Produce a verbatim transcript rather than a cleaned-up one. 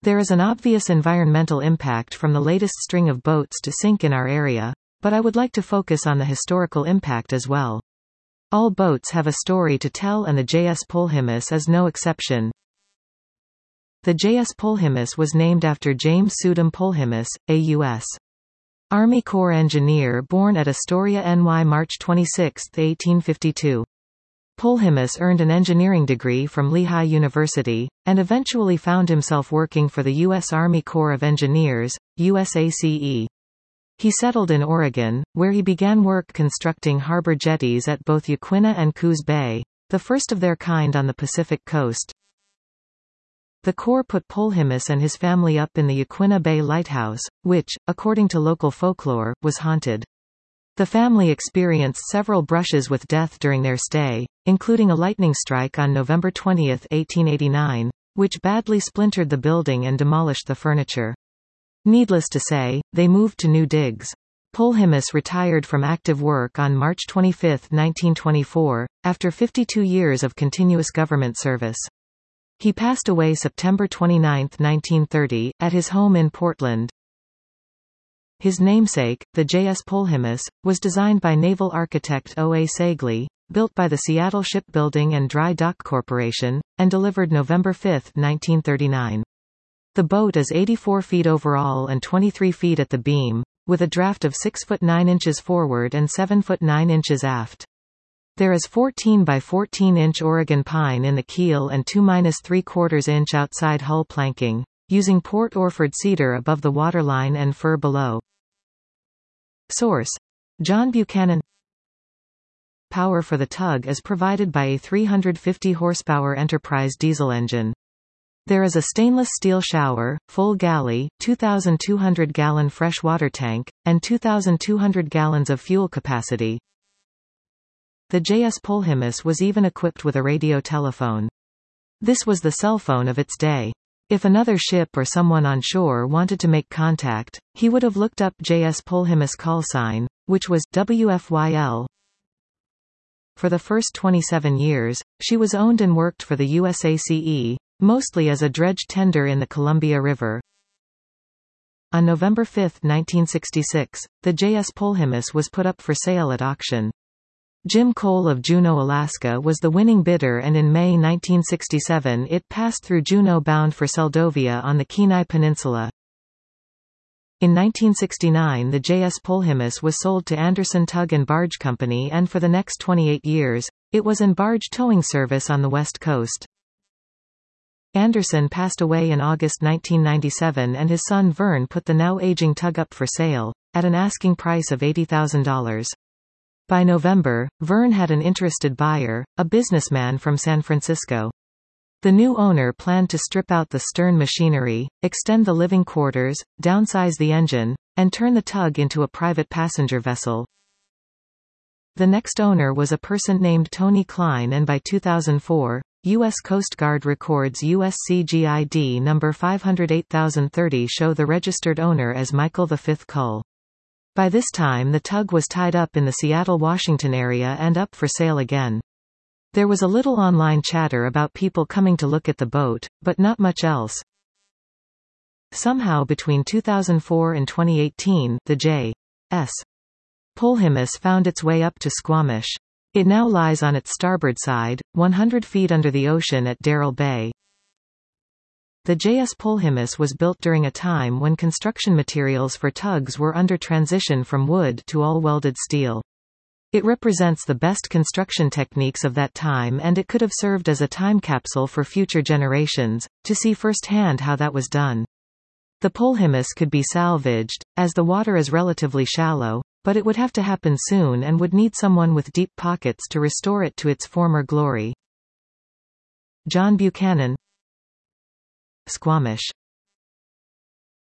There is an obvious environmental impact from the latest string of boats to sink in our area, but I would like to focus on the historical impact as well. All boats have a story to tell, and the J S Polhemus is no exception. The J S Polhemus was named after James Sudham Polhemus, a U S Army Corps engineer born at Astoria, N Y March twenty-sixth, eighteen fifty-two. Polhemus earned an engineering degree from Lehigh University, and eventually found himself working for the U S Army Corps of Engineers, U S A C E. He settled in Oregon, where he began work constructing harbor jetties at both Yaquina and Coos Bay, the first of their kind on the Pacific coast. The Corps put Polhemus and his family up in the Yaquina Bay Lighthouse, which, according to local folklore, was haunted. The family experienced several brushes with death during their stay, including a lightning strike on November twentieth, eighteen eighty-nine, which badly splintered the building and demolished the furniture. Needless to say, they moved to new digs. Polhemus retired from active work on March twenty-fifth, nineteen twenty-four, after fifty-two years of continuous government service. He passed away September twenty-ninth, nineteen thirty, at his home in Portland. His namesake, the J S Polhemus, was designed by naval architect O A Sagley, built by the Seattle Shipbuilding and Dry Dock Corporation, and delivered November fifth, nineteen thirty-nine. The boat is eighty-four feet overall and twenty-three feet at the beam, with a draft of six foot nine inches forward and seven foot nine inches aft. There is fourteen by fourteen inch Oregon pine in the keel and two to three quarters inch outside hull planking, using Port Orford cedar above the waterline and fir below. Source: John Buchanan. Power for the tug is provided by a three hundred fifty horsepower Enterprise diesel engine. There is a stainless steel shower, full galley, two thousand two hundred gallon freshwater tank, and two thousand two hundred gallons of fuel capacity. The J S Polhemus was even equipped with a radio telephone. This was the cell phone of its day. If another ship or someone on shore wanted to make contact, he would have looked up J S Polhemus call sign, which was W F Y L. For the first twenty-seven years, she was owned and worked for the U S A C E, mostly as a dredge tender in the Columbia River. On November fifth, nineteen sixty-six, the J S Polhemus was put up for sale at auction. Jim Cole of Juneau, Alaska was the winning bidder, and in May nineteen sixty-seven it passed through Juneau bound for Seldovia on the Kenai Peninsula. In nineteen sixty-nine the J S Polhemus was sold to Anderson Tug and Barge Company, and for the next twenty-eight years, it was in barge towing service on the west coast. Anderson passed away in August nineteen ninety-seven, and his son Vern put the now aging tug up for sale, at an asking price of eighty thousand dollars. By November, Vern had an interested buyer, a businessman from San Francisco. The new owner planned to strip out the stern machinery, extend the living quarters, downsize the engine, and turn the tug into a private passenger vessel. The next owner was a person named Tony Klein, and by two thousand four, U S Coast Guard records U S C G I D number five hundred eight thousand thirty show the registered owner as Michael the Fifth Cull. By this time the tug was tied up in the Seattle, Washington area and up for sale again. There was a little online chatter about people coming to look at the boat, but not much else. Somehow between two thousand four and twenty eighteen, the J S Polhemus found its way up to Squamish. It now lies on its starboard side, one hundred feet under the ocean at Darrell Bay. The J S Polhemus was built during a time when construction materials for tugs were under transition from wood to all-welded steel. It represents the best construction techniques of that time, and it could have served as a time capsule for future generations, to see firsthand how that was done. The Polhemus could be salvaged, as the water is relatively shallow, but it would have to happen soon and would need someone with deep pockets to restore it to its former glory. John Buchanan. Squamish.